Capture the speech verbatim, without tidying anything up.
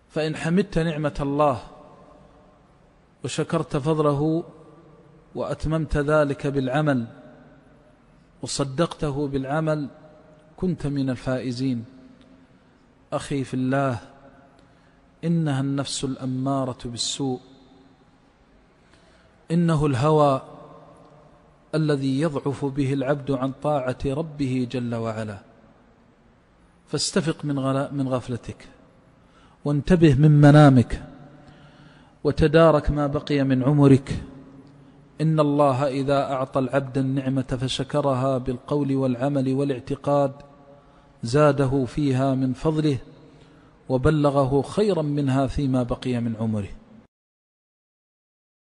فإن حمدت نعمة الله وشكرت فضله وأتممت ذلك بالعمل وصدقته بالعمل كنت من الفائزين. أخي في الله، إنها النفس الأمارة بالسوء، إنه الهوى الذي يضعف به العبد عن طاعة ربه جل وعلا. فاستفق من غفلتك وانتبه من منامك وتدارك ما بقي من عمرك. إن الله إذا أعطى العبد النعمة فشكرها بالقول والعمل والاعتقاد زاده فيها من فضله وبلغه خيرا منها فيما بقي من عمره.